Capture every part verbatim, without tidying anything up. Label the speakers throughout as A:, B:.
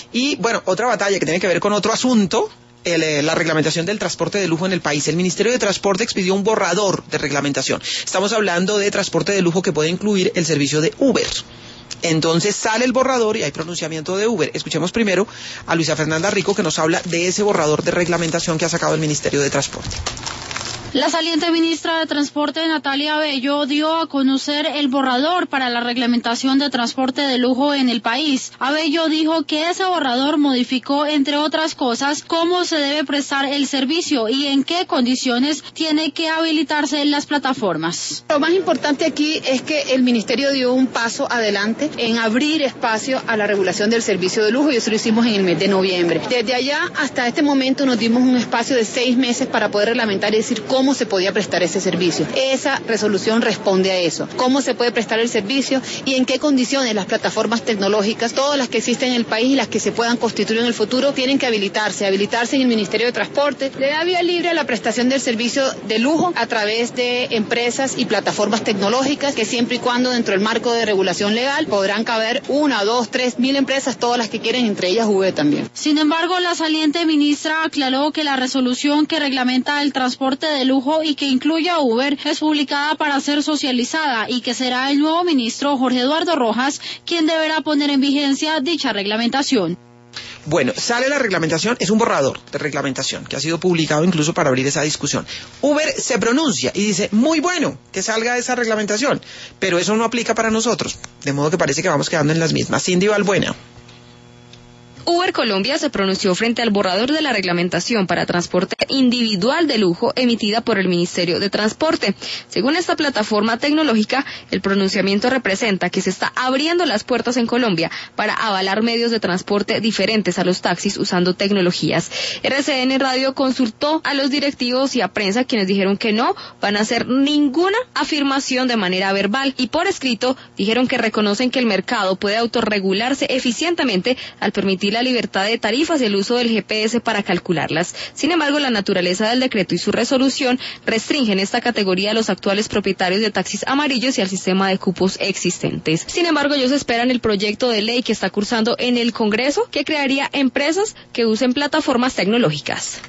A: Y bueno, otra batalla que tiene que ver con otro asunto, el, eh, la reglamentación del transporte de lujo en el país. El Ministerio de Transporte expidió un borrador de reglamentación. Estamos hablando de transporte de lujo que puede incluir el servicio de Uber. Entonces sale el borrador y hay pronunciamiento de Uber. Escuchemos primero a Luisa Fernanda Rico, que nos habla de ese borrador de reglamentación que ha sacado el Ministerio de Transporte.
B: La saliente ministra de Transporte, Natalia Bello, dio a conocer el borrador para la reglamentación de transporte de lujo en el país. Abello dijo que ese borrador modificó, entre otras cosas, cómo se debe prestar el servicio y en qué condiciones tiene que habilitarse las plataformas.
C: Lo más importante aquí es que el Ministerio dio un paso adelante en abrir espacio a la regulación del servicio de lujo, y eso lo hicimos en el mes de noviembre. Desde allá hasta este momento nos dimos un espacio de seis meses para poder reglamentar y decir cómo cómo se podía prestar ese servicio. Esa resolución responde a eso. Cómo se puede prestar el servicio y en qué condiciones las plataformas tecnológicas, todas las que existen en el país y las que se puedan constituir en el futuro, tienen que habilitarse, habilitarse en el Ministerio de Transporte. Le da vía libre a la prestación del servicio de lujo a través de empresas y plataformas tecnológicas que siempre y cuando dentro del marco de regulación legal podrán caber una, dos, tres mil empresas, todas las que quieren, entre ellas Uber también.
B: Sin embargo, la saliente ministra aclaró que la resolución que reglamenta el transporte de lujo y que incluye a Uber es publicada para ser socializada y que será el nuevo ministro Jorge Eduardo Rojas quien deberá poner en vigencia dicha reglamentación.
A: Bueno, sale la reglamentación, es un borrador de reglamentación que ha sido publicado incluso para abrir esa discusión. Uber se pronuncia y dice, muy bueno que salga esa reglamentación, pero eso no aplica para nosotros, de modo que parece que vamos quedando en las mismas. Cindy Valbuena.
D: Uber Colombia se pronunció frente al borrador de la reglamentación para transporte individual de lujo emitida por el Ministerio de Transporte. Según esta plataforma tecnológica, el pronunciamiento representa que se está abriendo las puertas en Colombia para avalar medios de transporte diferentes a los taxis usando tecnologías. R C N Radio consultó a los directivos y a prensa, quienes dijeron que no van a hacer ninguna afirmación de manera verbal, y por escrito dijeron que reconocen que el mercado puede autorregularse eficientemente al permitir la libertad de tarifas y el uso del G P S para calcularlas. Sin embargo, la naturaleza del decreto y su resolución restringen esta categoría a los actuales propietarios de taxis amarillos y al sistema de cupos existentes. Sin embargo, ellos esperan el proyecto de ley que está cursando en el Congreso, que crearía empresas que usen plataformas tecnológicas.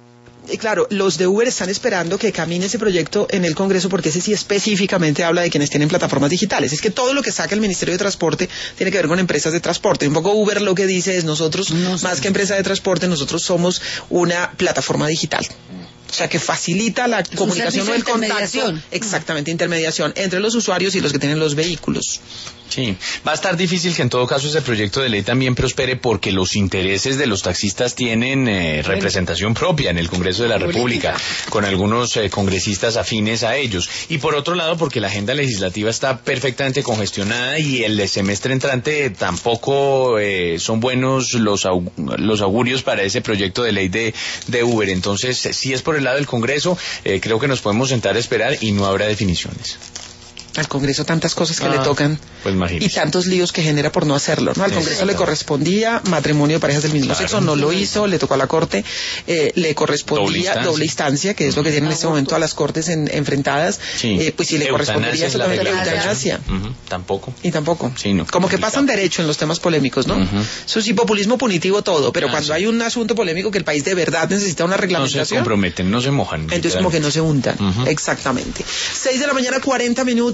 A: Y claro, los de Uber están esperando que camine ese proyecto en el Congreso, porque ese sí específicamente habla de quienes tienen plataformas digitales. Es que todo lo que saca el Ministerio de Transporte tiene que ver con empresas de transporte. Un poco Uber lo que dice es, nosotros, no más que empresa de transporte, nosotros somos una plataforma digital. O sea, que facilita la comunicación o el contacto. Exactamente, intermediación entre los usuarios y los que tienen los vehículos.
E: Sí, va a estar difícil que en todo caso ese proyecto de ley también prospere, porque los intereses de los taxistas tienen eh, representación propia en el Congreso de la República, con algunos eh, congresistas afines a ellos. Y por otro lado, porque la agenda legislativa está perfectamente congestionada y el semestre entrante tampoco eh, son buenos los, aug los augurios para ese proyecto de ley de, de Uber. Entonces, si es por el lado del Congreso, eh, creo que nos podemos sentar a esperar y no habrá definiciones.
A: Al Congreso tantas cosas que
E: ah,
A: le tocan
E: pues
A: y tantos líos que genera por no hacerlo, ¿no? Al Congreso le correspondía matrimonio de parejas del mismo claro. sexo, no lo hizo, le tocó a la Corte, eh, le correspondía doble instancia. doble instancia, que es lo que tienen en este momento a las Cortes en, enfrentadas, sí. eh, pues si le correspondería eso también la eutanasia.
E: Uh-huh. Tampoco.
A: Y tampoco.
E: Sí, no,
A: Como que pasan derecho en los temas polémicos, ¿no? Uh-huh. Eso sí, populismo punitivo todo, pero ah, cuando sí. hay un asunto polémico que el país de verdad necesita una reglamentación.
E: No se comprometen, no se mojan.
A: Entonces como que no se untan. Uh-huh. Exactamente. Seis de la mañana, cuarenta minutos.